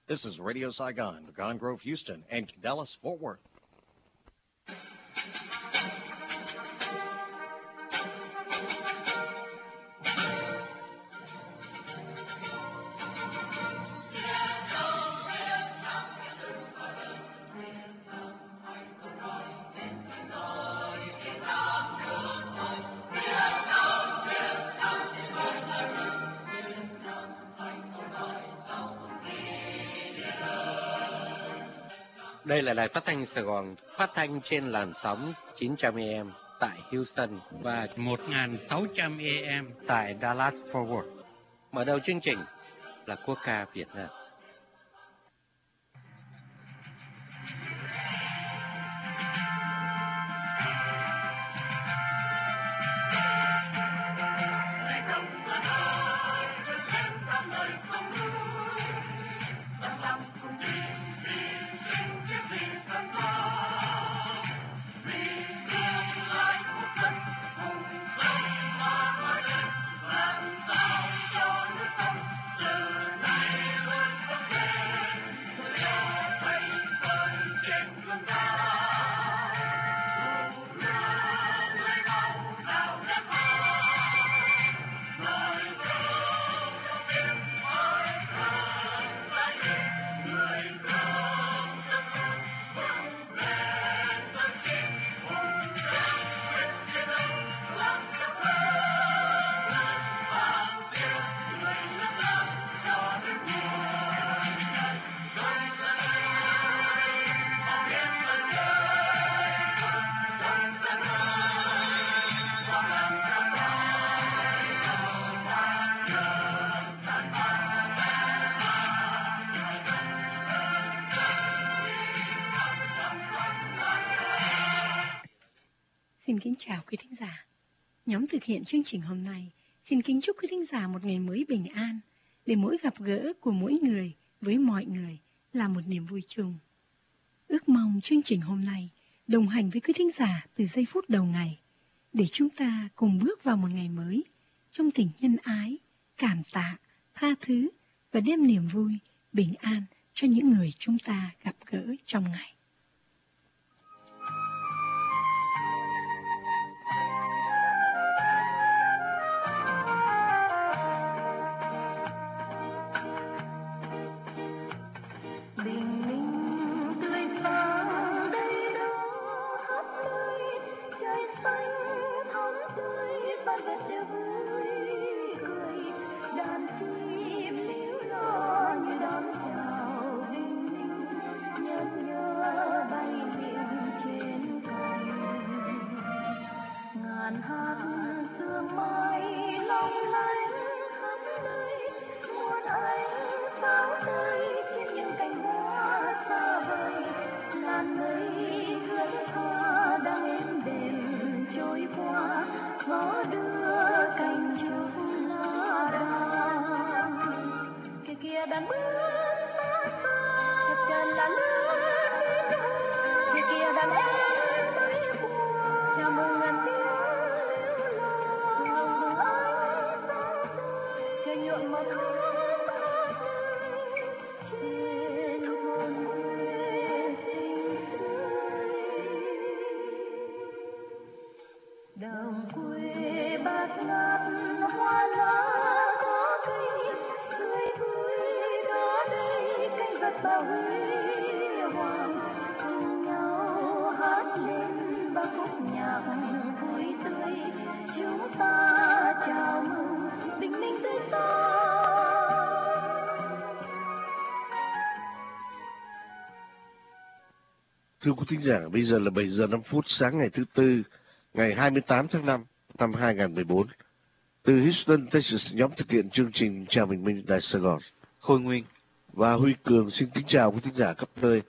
This is Radio Saigon, Gone Grove, Houston, and Dallas, Fort Worth. Đây là đài phát thanh Sài Gòn, phát thanh trên làn sóng 900 AM tại Houston và 1600 AM tại Dallas Fort Worth. Mở đầu chương trình là quốc ca Việt Nam. Xin kính chào quý thính giả. Nhóm thực hiện chương trình hôm nay xin kính chúc quý thính giả một ngày mới bình an, để mỗi gặp gỡ của mỗi người với mọi người là một niềm vui chung. Ước mong chương trình hôm nay đồng hành với quý thính giả từ giây phút đầu ngày, để chúng ta cùng bước vào một ngày mới trong tình nhân ái, cảm tạ, tha thứ và đem niềm vui, bình an cho những người chúng ta gặp gỡ trong ngày. Thưa quý thính giả, bây giờ là 7 giờ 5 phút sáng ngày thứ Tư, ngày 28 tháng 5 năm 2014. Từ Houston, Texas, nhóm thực hiện chương trình Chào Bình Minh Đài Sài Gòn, Khôi Nguyên và Huy Cường xin kính chào quý thính giả khắp nơi.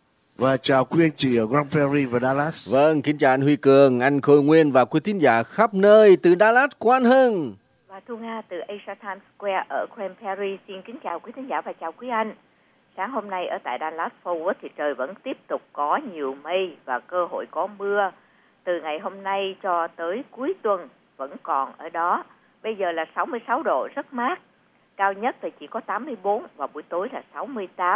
Và chào quý anh chị ở Grand Prairie và Dallas. Vâng, kính chào anh Huy Cường, anh Khôi Nguyên và quý thính giả khắp nơi từ Dallas, Quan Hưng. Và Thu Nga từ Asia Times Square ở Grand Prairie xin kính chào quý thính giả và chào quý anh. Sáng hôm nay ở tại Dallas Fort Worth thì trời vẫn tiếp tục có nhiều mây và cơ hội có mưa. Từ ngày hôm nay cho tới cuối tuần vẫn còn ở đó. Bây giờ là 66 độ, rất mát. Cao nhất thì chỉ có 84 và buổi tối là 68.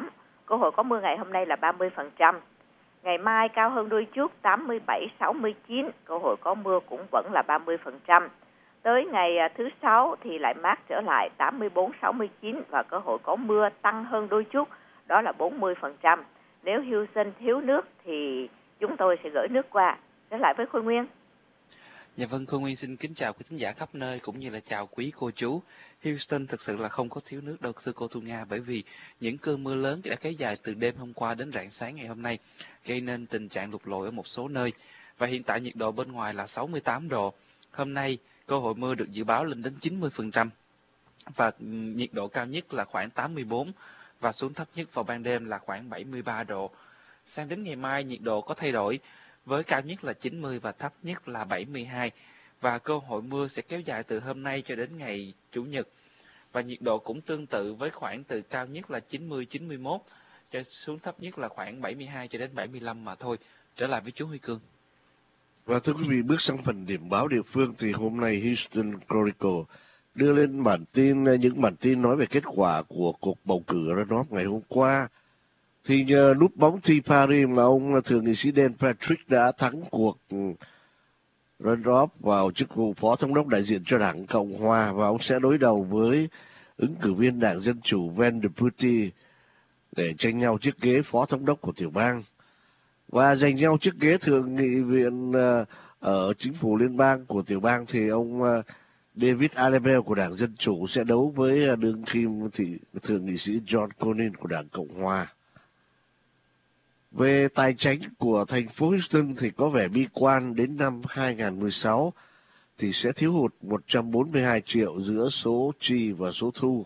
cơ hội có mưa ngày hôm nay là 30%. Ngày mai cao hơn đôi chút 87-69, cơ hội có mưa cũng vẫn là 30%. Tới ngày thứ Sáu thì lại mát trở lại 84-69 và cơ hội có mưa tăng hơn đôi chút, đó là 40%. Nếu Houston thiếu nước thì chúng tôi sẽ gửi nước qua. Trở lại với Khôi Nguyên. Dạ vâng, Khôi Nguyên xin kính chào quý thính giả khắp nơi cũng như là chào quý cô chú. Houston thực sự là không có thiếu nước đâu thưa cô Thu Nga, bởi vì những cơn mưa lớn đã kéo dài từ đêm hôm qua đến rạng sáng ngày hôm nay, gây nên tình trạng lụt lội ở một số nơi. Và hiện tại nhiệt độ bên ngoài là 68 độ. Hôm nay cơ hội mưa được dự báo lên đến 90% và nhiệt độ cao nhất là khoảng 84 và xuống thấp nhất vào ban đêm là khoảng 73 độ. Sang đến ngày mai nhiệt độ có thay đổi, với cao nhất là 90 và thấp nhất là 72. Và cơ hội mưa sẽ kéo dài từ hôm nay cho đến ngày Chủ nhật. Và nhiệt độ cũng tương tự với khoảng từ cao nhất là 90-91 cho xuống thấp nhất là khoảng 72 cho đến 75 mà thôi. Trở lại với chú Huy Cương. Và thưa quý vị, bước sang phần điểm báo địa phương thì hôm nay Houston Chronicle đưa lên những bản tin nói về kết quả của cuộc bầu cử runoff ngày hôm qua. Thì nhờ núp bóng Tea Party mà ông thượng nghị sĩ Dan Patrick đã thắng cuộc runoff vào chức vụ phó thống đốc đại diện cho đảng Cộng Hòa, và ông sẽ đối đầu với ứng cử viên đảng Dân Chủ Van Der Putte để tranh nhau chiếc ghế phó thống đốc của tiểu bang. Và giành nhau chiếc ghế thượng nghị viện ở chính phủ liên bang của tiểu bang thì ông David Alabel của đảng Dân Chủ sẽ đấu với đương kim thượng nghị sĩ John Cornyn của đảng Cộng Hòa. Về tài chính của thành phố Houston thì có vẻ bi quan, đến năm 2016 thì sẽ thiếu hụt 142 triệu giữa số chi và số thu.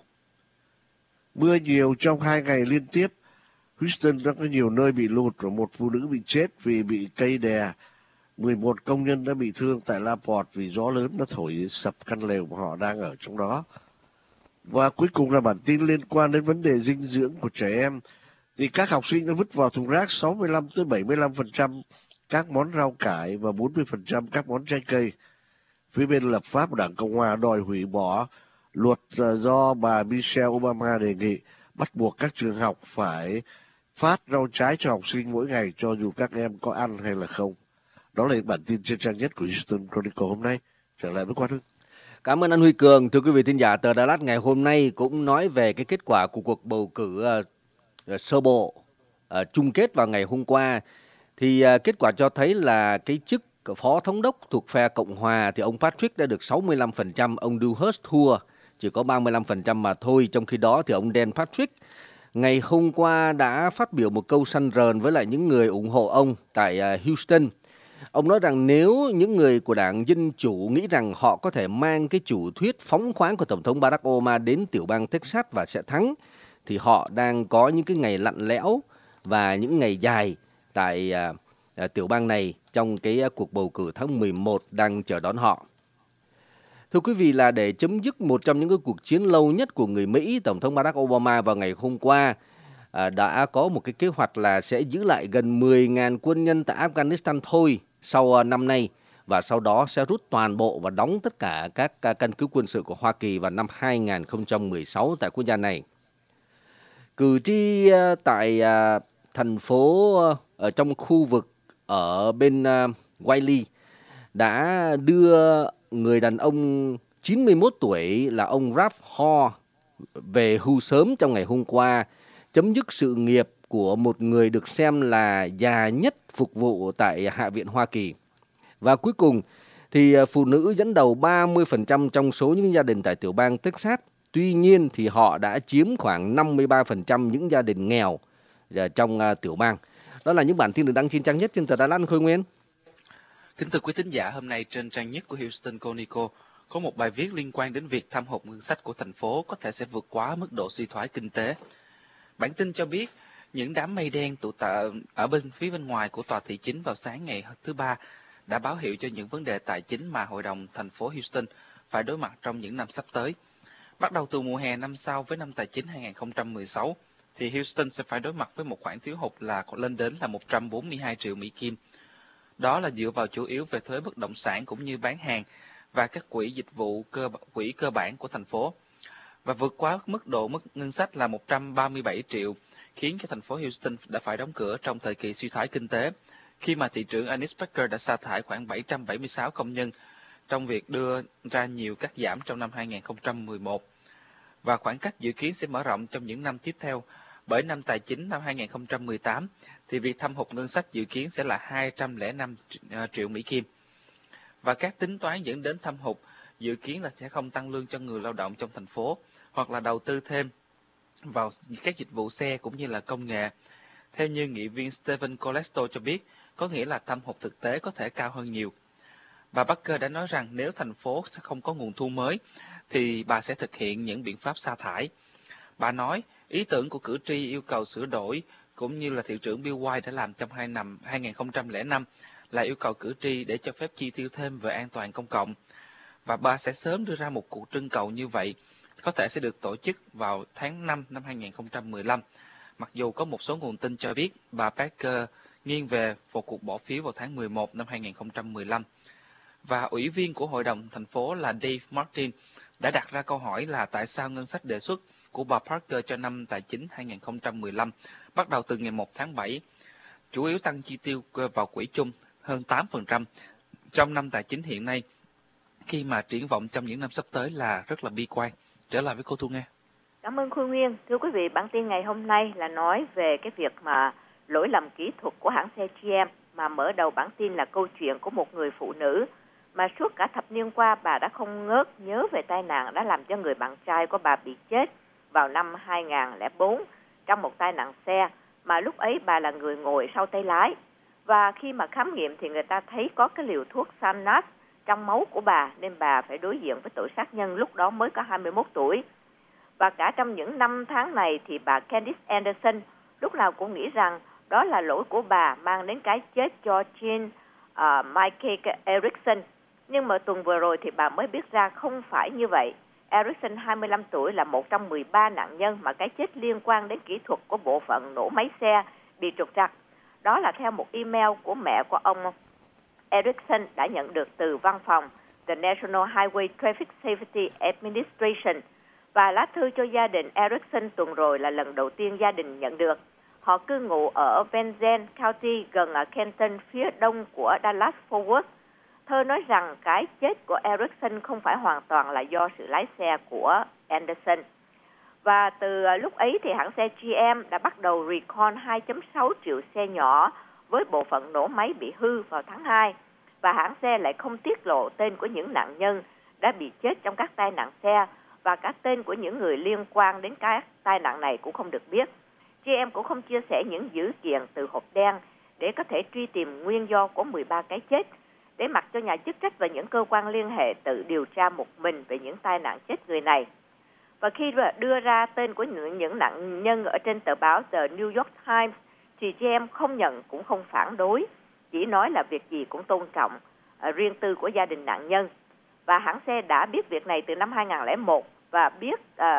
Mưa nhiều trong 2 ngày liên tiếp, Houston đã có nhiều nơi bị lụt và một phụ nữ bị chết vì bị cây đè. 11 công nhân đã bị thương tại La Porte vì gió lớn đã thổi sập căn lều mà họ đang ở trong đó. Và cuối cùng là bản tin liên quan đến vấn đề dinh dưỡng của trẻ em. Thì các học sinh đã vứt vào thùng rác 65-75% các món rau cải và 40% các món trái cây. Phía bên lập pháp của đảng Cộng Hòa đòi hủy bỏ luật do bà Michelle Obama đề nghị, bắt buộc các trường học phải phát rau trái cho học sinh mỗi ngày cho dù các em có ăn hay là không. Đó là bản tin trên trang nhất của Houston Chronicle hôm nay. Trở lại với Quang Hưng. Cảm ơn anh Huy Cường. Thưa quý vị thính giả, tờ Dallas ngày hôm nay cũng nói về cái kết quả của cuộc bầu cử sơ bộ chung kết vào ngày hôm qua. Thì kết quả cho thấy là cái chức phó thống đốc thuộc phe Cộng Hòa thì ông Patrick đã được 65%, ông Dewhurst thua chỉ có 35% mà thôi. Trong khi đó thì ông Dan Patrick ngày hôm qua đã phát biểu một câu săn rờn với lại những người ủng hộ ông tại Houston. Ông nói rằng nếu những người của đảng Dân Chủ nghĩ rằng họ có thể mang cái chủ thuyết phóng khoáng của Tổng thống Barack Obama đến tiểu bang Texas và sẽ thắng, thì họ đang có những cái ngày lạnh lẽo và những ngày dài tại tiểu bang này trong cái cuộc bầu cử tháng 11 đang chờ đón họ. Thưa quý vị, là để chấm dứt một trong những cái cuộc chiến lâu nhất của người Mỹ, Tổng thống Barack Obama vào ngày hôm qua đã có một cái kế hoạch là sẽ giữ lại gần 10.000 quân nhân tại Afghanistan thôi sau năm nay, và sau đó sẽ rút toàn bộ và đóng tất cả các căn cứ quân sự của Hoa Kỳ vào năm 2016 tại quốc gia này. Cử tri tại thành phố ở trong khu vực ở bên Wiley đã đưa người đàn ông 91 tuổi là ông Ralph Hall về hưu sớm trong ngày hôm qua, chấm dứt sự nghiệp của một người được xem là già nhất phục vụ tại Hạ viện Hoa Kỳ. Và cuối cùng thì phụ nữ dẫn đầu 30% trong số những gia đình tại tiểu bang Texas. Tuy nhiên thì họ đã chiếm khoảng 53% những gia đình nghèo trong tiểu bang. Đó là những bản tin được đăng trên trang nhất trên tờ Dallas. Khôi Nguyên. Kính thưa quý thính giả, hôm nay trên trang nhất của Houston Chronicle có một bài viết liên quan đến việc thâm hụt ngân sách của thành phố có thể sẽ vượt quá mức độ suy thoái kinh tế. Bản tin cho biết những đám mây đen tụ tập ở phía bên ngoài của tòa thị chính vào sáng ngày thứ Ba đã báo hiệu cho những vấn đề tài chính mà Hội đồng thành phố Houston phải đối mặt trong những năm sắp tới. Bắt đầu từ mùa hè năm sau với năm tài chính 2016, thì Houston sẽ phải đối mặt với một khoản thiếu hụt là lên đến là 142 triệu Mỹ Kim. Đó là dựa vào chủ yếu về thuế bất động sản cũng như bán hàng và các quỹ dịch vụ quỹ cơ bản của thành phố. Và vượt quá mức ngân sách là 137 triệu khiến cho thành phố Houston đã phải đóng cửa trong thời kỳ suy thoái kinh tế, khi mà thị trưởng Ernest Becker đã sa thải khoảng 776 công nhân trong việc đưa ra nhiều cắt giảm trong năm 2011. Và khoảng cách dự kiến sẽ mở rộng trong những năm tiếp theo, bởi năm tài chính năm 2018 thì việc thâm hụt ngân sách dự kiến sẽ là 205 triệu Mỹ Kim. Và các tính toán dẫn đến thâm hụt dự kiến là sẽ không tăng lương cho người lao động trong thành phố, hoặc là đầu tư thêm vào các dịch vụ xe cũng như là công nghệ. Theo như nghị viên Stephen Colesto cho biết, có nghĩa là thâm hụt thực tế có thể cao hơn nhiều. Bà Becker đã nói rằng nếu thành phố sẽ không có nguồn thu mới, thì bà sẽ thực hiện những biện pháp sa thải. Bà nói, ý tưởng của cử tri yêu cầu sửa đổi, cũng như là thị trưởng Bill White đã làm trong 2005, là yêu cầu cử tri để cho phép chi tiêu thêm về an toàn công cộng. Và bà sẽ sớm đưa ra một cuộc trưng cầu như vậy, có thể sẽ được tổ chức vào tháng 5 năm 2015. Mặc dù có một số nguồn tin cho biết bà Becker nghiêng về một cuộc bỏ phiếu vào tháng 11 năm 2015. Và ủy viên của hội đồng thành phố là Dave Martin đã đặt ra câu hỏi là tại sao ngân sách đề xuất của bà Parker cho năm tài chính 2015 bắt đầu từ ngày 1 tháng 7, chủ yếu tăng chi tiêu vào quỹ chung hơn 8% trong năm tài chính hiện nay, khi mà triển vọng trong những năm sắp tới là rất là bi quan. Trở lại với cô Thu Nga. Cảm ơn Khôi Nguyên. Thưa quý vị, bản tin ngày hôm nay là nói về cái việc mà lỗi lầm kỹ thuật của hãng xe GM, mà mở đầu bản tin là câu chuyện của một người phụ nữ mà suốt cả thập niên qua bà đã không ngớt nhớ về tai nạn đã làm cho người bạn trai của bà bị chết vào năm 2004 trong một tai nạn xe, mà lúc ấy bà là người ngồi sau tay lái. Và khi mà khám nghiệm thì người ta thấy có cái liều thuốc Xanax trong máu của bà, nên bà phải đối diện với tội sát nhân lúc đó mới có 21 tuổi. Và cả trong những năm tháng này thì bà Candice Anderson lúc nào cũng nghĩ rằng đó là lỗi của bà mang đến cái chết cho Jean Michael Erickson. Nhưng mà tuần vừa rồi thì bà mới biết ra không phải như vậy. Erickson 25 tuổi là một trong 13 nạn nhân mà cái chết liên quan đến kỹ thuật của bộ phận nổ máy xe bị trục trặc. Đó là theo một email của mẹ của ông Erickson đã nhận được từ văn phòng The National Highway Traffic Safety Administration. Và lá thư cho gia đình Erickson tuần rồi là lần đầu tiên gia đình nhận được. Họ cư ngụ ở Van Zandt County gần ở Kenton, phía đông của Dallas-Fort Worth. Thơ nói rằng cái chết của Erickson không phải hoàn toàn là do sự lái xe của Anderson. Và từ lúc ấy thì hãng xe GM đã bắt đầu recall 2.6 triệu xe nhỏ với bộ phận nổ máy bị hư vào tháng 2. Và hãng xe lại không tiết lộ tên của những nạn nhân đã bị chết trong các tai nạn xe, và cả tên của những người liên quan đến các tai nạn này cũng không được biết. GM cũng không chia sẻ những dữ kiện từ hộp đen để có thể truy tìm nguyên do của 13 cái chết, để mặc cho nhà chức trách và những cơ quan liên hệ tự điều tra một mình về những tai nạn chết người này. Và khi đưa ra tên của những nạn nhân ở trên tờ báo The New York Times, thì GM không nhận cũng không phản đối, chỉ nói là việc gì cũng tôn trọng riêng tư của gia đình nạn nhân. Và hãng xe đã biết việc này từ năm 2001 và biết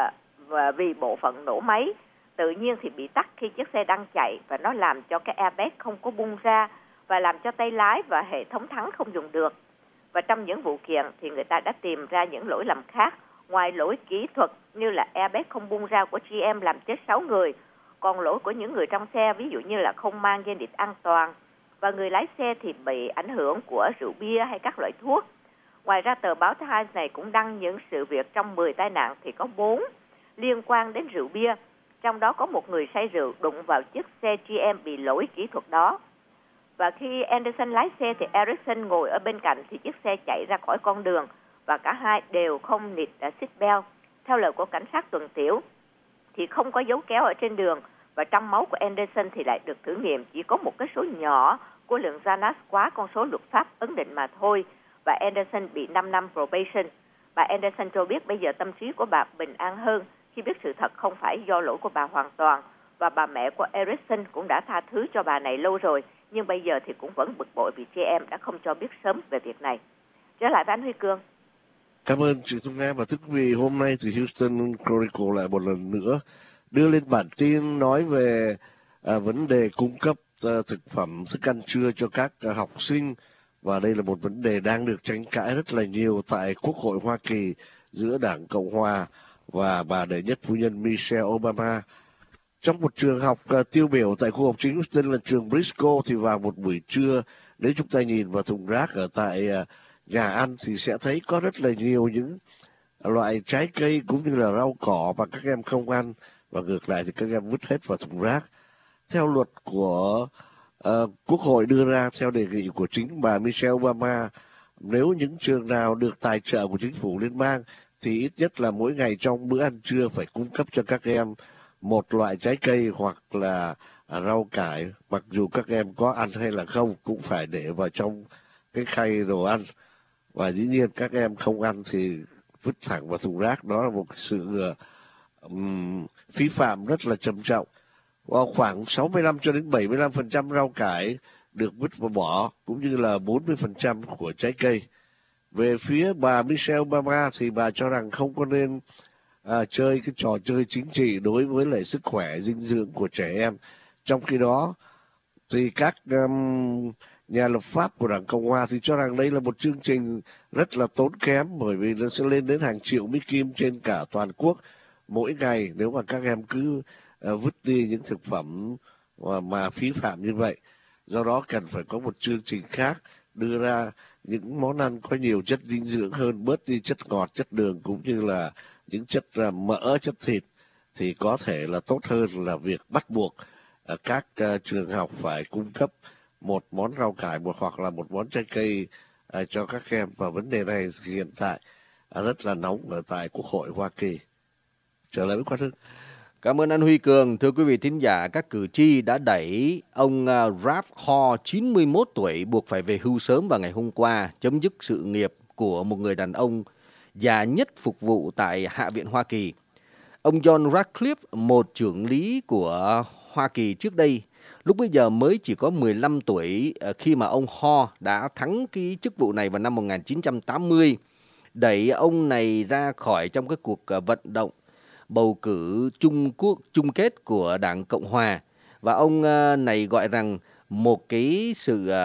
vì bộ phận nổ máy tự nhiên thì bị tắt khi chiếc xe đang chạy, và nó làm cho cái airbag không có bung ra và làm cho tay lái và hệ thống thắng không dùng được. Và trong những vụ kiện thì người ta đã tìm ra những lỗi lầm khác ngoài lỗi kỹ thuật như là airbag không bung ra của GM làm chết 6 người, còn lỗi của những người trong xe ví dụ như là không mang dây nịt an toàn, và người lái xe thì bị ảnh hưởng của rượu bia hay các loại thuốc. Ngoài ra tờ báo Times này cũng đăng những sự việc trong 10 tai nạn thì có 4 liên quan đến rượu bia, trong đó có một người say rượu đụng vào chiếc xe GM bị lỗi kỹ thuật đó. Và khi Anderson lái xe thì Erickson ngồi ở bên cạnh thì chiếc xe chạy ra khỏi con đường, và cả hai đều không nịt seatbelt. Theo lời của cảnh sát tuần tiểu thì không có dấu kéo ở trên đường, và trong máu của Anderson thì lại được thử nghiệm chỉ có một cái số nhỏ của lượng Xanax quá con số luật pháp ấn định mà thôi, và Anderson bị 5 năm probation. Bà Anderson cho biết bây giờ tâm trí của bà bình an hơn khi biết sự thật không phải do lỗi của bà hoàn toàn, và bà mẹ của Erickson cũng đã tha thứ cho bà này lâu rồi, nhưng bây giờ thì cũng vẫn bực bội vì GM đã không cho biết sớm về việc này. Trở lại với anh Huy Cương. Cảm ơn chị Thu Nga. Và thưa quý vị, hôm nay thì Houston Chronicle lại một lần nữa đưa lên bản tin nói về vấn đề cung cấp thực phẩm, thức ăn trưa cho các học sinh. Và đây là một vấn đề đang được tranh cãi rất là nhiều tại Quốc hội Hoa Kỳ giữa Đảng Cộng Hòa và bà đệ nhất phu nhân Michelle Obama. Trong một trường học tiêu biểu tại khu học chính Houston là trường Briscoe, thì vào một buổi trưa, nếu chúng ta nhìn vào thùng rác ở tại nhà ăn thì sẽ thấy có rất là nhiều những loại trái cây cũng như là rau cỏ mà các em không ăn, và ngược lại thì các em vứt hết vào thùng rác. Theo luật của Quốc hội đưa ra theo đề nghị của chính bà Michelle Obama, nếu những trường nào được tài trợ của chính phủ liên bang thì ít nhất là mỗi ngày trong bữa ăn trưa phải cung cấp cho các em một loại trái cây hoặc là rau cải, mặc dù các em có ăn hay là không cũng phải để vào trong cái khay đồ ăn. Và dĩ nhiên các em không ăn thì vứt thẳng vào thùng rác. Đó là một sự phí phạm rất là trầm trọng. Khoảng 65 cho đến 75% rau cải được vứt và bỏ, cũng như là 40% của trái cây. Về phía bà Michelle Obama thì bà cho rằng không có nên chơi cái trò chơi chính trị đối với lại sức khỏe dinh dưỡng của trẻ em. Trong khi đó thì các nhà lập pháp của Đảng Cộng Hòa thì cho rằng đây là một chương trình rất là tốn kém, bởi vì nó sẽ lên đến hàng triệu Mỹ Kim trên cả toàn quốc mỗi ngày nếu mà các em cứ vứt đi những thực phẩm mà phí phạm như vậy. Do đó cần phải có một chương trình khác, đưa ra những món ăn có nhiều chất dinh dưỡng hơn, bớt đi chất ngọt, chất đường cũng như là những chất mỡ, chất thịt, thì có thể là tốt hơn là việc bắt buộc các trường học phải cung cấp một món rau cải hoặc là một món trái cây cho các em. Và vấn đề này hiện tại rất là nóng ở tại Quốc hội Hoa Kỳ. Trở lại với Quang Hưng. Cảm ơn anh Huy Cường. Thưa quý vị thính giả, các cử tri đã đẩy ông Ralph Hall, 91 tuổi, buộc phải về hưu sớm vào ngày hôm qua, chấm dứt sự nghiệp của một người đàn ông già nhất phục vụ tại Hạ viện Hoa Kỳ. Ông John Ratcliffe, một trưởng lý của Hoa Kỳ trước đây, lúc bấy giờ mới chỉ có 15 tuổi khi mà ông Hall đã thắng cái chức vụ này vào năm 1980, đẩy ông này ra khỏi trong cái cuộc vận động bầu cử chung kết của Đảng Cộng Hòa. Và ông này gọi rằng một cái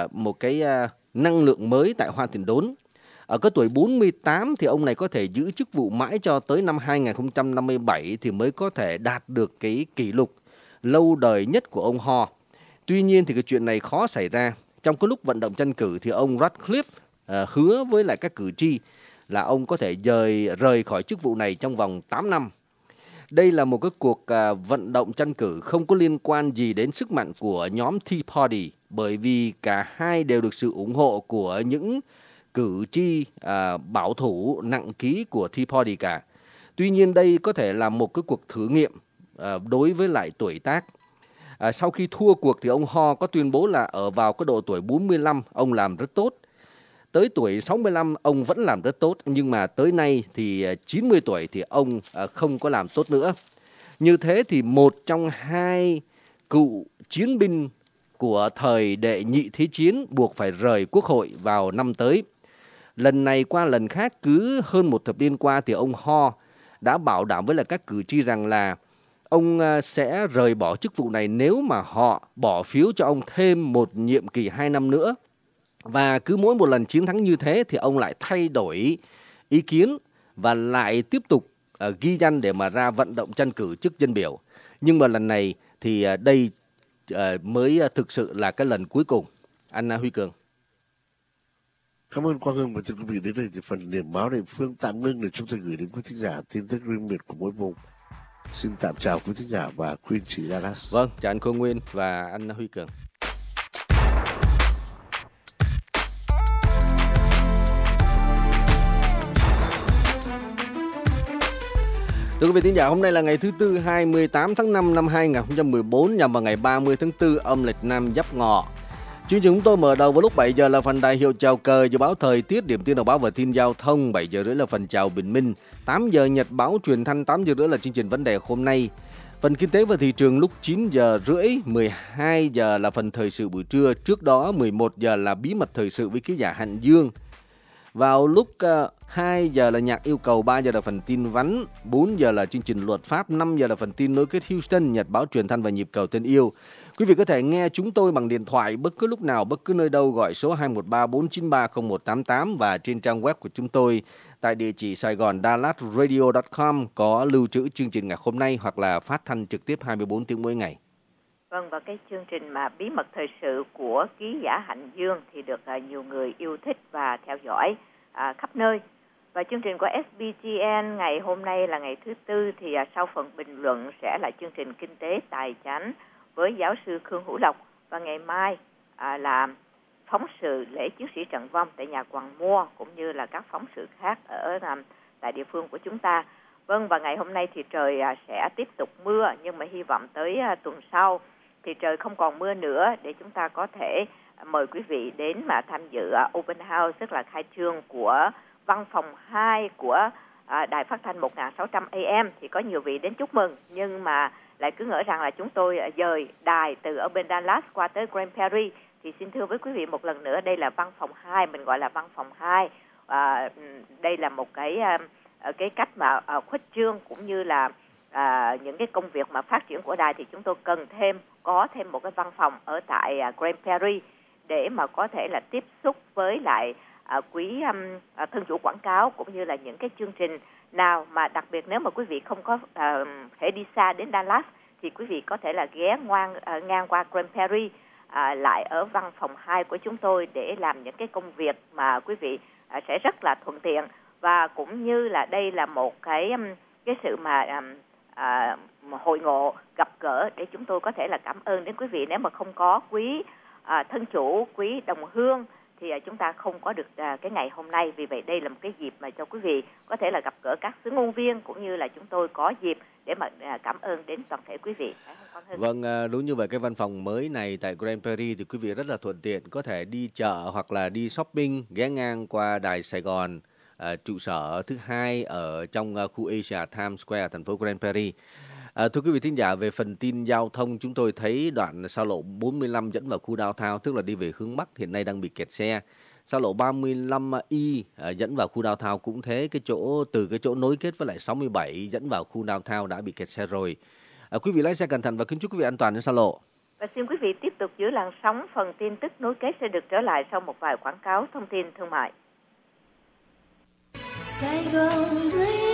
năng lượng mới tại Hoa Tiền Đốn. Ở cái tuổi 48 thì ông này có thể giữ chức vụ mãi cho tới năm 2057 thì mới có thể đạt được cái kỷ lục lâu đời nhất của ông Hall. Tuy nhiên thì cái chuyện này khó xảy ra. Trong cái lúc vận động tranh cử thì ông Ratcliffe hứa với lại các cử tri là ông có thể rời khỏi chức vụ này trong vòng 8 năm. Đây là một cái cuộc vận động tranh cử không có liên quan gì đến sức mạnh của nhóm Tea Party, bởi vì cả hai đều được sự ủng hộ của những cử tri bảo thủ nặng ký của Tea Party cả. Tuy nhiên đây có thể là một cái cuộc thử nghiệm đối với lại tuổi tác. Sau khi thua cuộc thì ông Hall có tuyên bố là ở vào cái độ tuổi 45 ông làm rất tốt. Tới tuổi 65 ông vẫn làm rất tốt, nhưng mà tới nay thì 90 tuổi thì ông không có làm tốt nữa. Như thế thì một trong hai cựu chiến binh của thời đệ nhị thế chiến buộc phải rời Quốc hội vào năm tới. Lần này qua lần khác, cứ hơn một thập niên qua thì ông Hall đã bảo đảm với lại các cử tri rằng là ông sẽ rời bỏ chức vụ này nếu mà họ bỏ phiếu cho ông thêm một nhiệm kỳ 2 năm nữa. Và cứ mỗi một lần chiến thắng như thế thì ông lại thay đổi ý kiến và lại tiếp tục ghi danh để mà ra vận động tranh cử chức dân biểu. Nhưng mà lần này thì đây mới thực sự là cái lần cuối cùng. Anh Huy Cường. Cảm ơn Quang Hưng và thưa quý vị, đến đây thì phần điểm báo địa phương tạm ngưng để chúng tôi gửi đến quý thính giả tin tức riêng biệt của mỗi vùng. Xin tạm chào quý thính giả và khuyên chị Dallas. Vâng, chào anh Khôi Nguyên và anh Huy Cường. Thưa quý vị thính giả, hôm nay là ngày thứ Tư 28 tháng 5 năm 2014, nhằm vào ngày 30 tháng 4 âm lịch năm Giáp Ngọ. Chương trình chúng tôi mở đầu vào lúc 7 giờ là phần đài hiệu chào cờ, dự báo thời tiết, điểm tin đầu báo và tin giao thông. 7 giờ rưỡi là phần chào bình minh. 8 giờ nhật báo truyền thanh, 8 giờ rưỡi là chương trình vấn đề hôm nay. Phần kinh tế và thị trường lúc 9 giờ rưỡi, 12 giờ là phần thời sự buổi trưa. Trước đó 11 giờ là bí mật thời sự với ký giả Hạnh Dương. Vào lúc 2 giờ là nhạc yêu cầu, 3 giờ là phần tin vắn, 4 giờ là chương trình luật pháp, 5 giờ là phần tin nối kết Houston, nhật báo truyền thanh và nhịp cầu thân yêu. Quý vị có thể nghe chúng tôi bằng điện thoại bất cứ lúc nào, bất cứ nơi đâu, gọi số 213-493-0188 và trên trang web của chúng tôi tại địa chỉ saigondallatradio.com có lưu trữ chương trình ngày hôm nay hoặc là phát thanh trực tiếp 24 tiếng mỗi ngày. Vâng, và cái chương trình mà bí mật thời sự của ký giả Hạnh Dương thì được nhiều người yêu thích và theo dõi khắp nơi. Và chương trình của SBTN ngày hôm nay là ngày thứ Tư thì sau phần bình luận sẽ là chương trình Kinh tế Tài chánh với giáo sư Khương Hữu Lộc. Và ngày mai là phóng sự lễ chiến sĩ trận vong tại nhà Quàng Mua cũng như là các phóng sự khác ở tại địa phương của chúng ta. Vâng, và ngày hôm nay thì trời sẽ tiếp tục mưa, nhưng mà hy vọng tới tuần sau thì trời không còn mưa nữa để chúng ta có thể mời quý vị đến mà tham dự Open House, tức là khai trương của văn phòng 2 của Đài Phát thanh 1600 AM. Thì có nhiều vị đến chúc mừng, nhưng mà lại cứ ngỡ rằng là chúng tôi dời đài từ ở bên Dallas qua tới Grand Prairie. Thì xin thưa với quý vị một lần nữa, đây là văn phòng 2, mình gọi là văn phòng 2. Đây là một cái cách mà khuếch trương cũng như là những cái công việc mà phát triển của đài, thì chúng tôi cần có thêm một cái văn phòng ở tại Grand Prairie để mà có thể là tiếp xúc với lại quý thân chủ quảng cáo cũng như là những cái chương trình nào mà đặc biệt nếu mà quý vị không có thể đi xa đến Dallas thì quý vị có thể là ghé ngang qua Grand Prairie lại ở văn phòng 2 của chúng tôi để làm những cái công việc mà quý vị sẽ rất là thuận tiện. Và cũng như là đây là một cái sự mà hội ngộ gặp gỡ để chúng tôi có thể là cảm ơn đến quý vị. Nếu mà không có quý thân chủ, quý đồng hương thì chúng ta không có được cái ngày hôm nay. Vì vậy đây là một cái dịp mà cho quý vị có thể là gặp gỡ các xứ ngôn viên cũng như là chúng tôi có dịp để mà cảm ơn đến toàn thể quý vị. Vâng, đúng như vậy, cái văn phòng mới này tại Grand Prairie thì quý vị rất là thuận tiện, có thể đi chợ hoặc là đi shopping, ghé ngang qua Đài Sài Gòn, trụ sở thứ 2 ở trong khu Asia Times Square, thành phố Grand Prairie. Thưa quý vị thính giả, về phần tin giao thông, chúng tôi thấy đoạn xa lộ 45 dẫn vào khu downtown, tức là đi về hướng Bắc, hiện nay đang bị kẹt xe. Xa lộ 35Y dẫn vào khu downtown cũng thế, từ cái chỗ nối kết với lại 67 dẫn vào khu downtown đã bị kẹt xe rồi. Quý vị lái xe cẩn thận và kính chúc quý vị an toàn trên xa lộ. Và xin quý vị tiếp tục giữ làn sóng, phần tin tức nối kết sẽ được trở lại sau một vài quảng cáo thông tin thương mại. Sài Gòn